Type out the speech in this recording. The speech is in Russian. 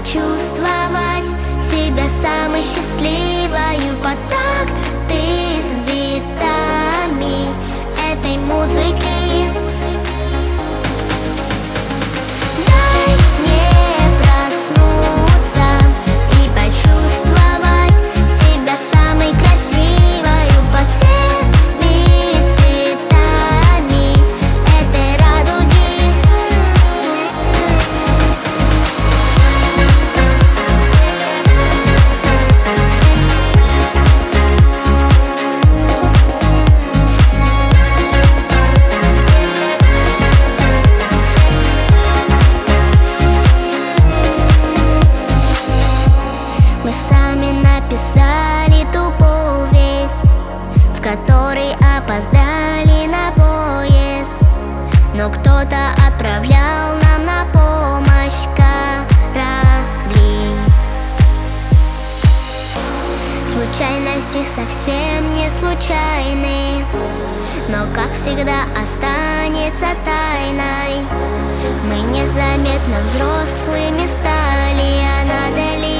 почувствовать себя самой счастливой под такты с битами этой музыки. Написали ту повесть, в которой опоздали на поезд, но кто-то отправлял нам на помощь корабли. Случайности совсем не случайны, но, как всегда, останется тайной. Мы незаметно взрослыми стали, а надо ли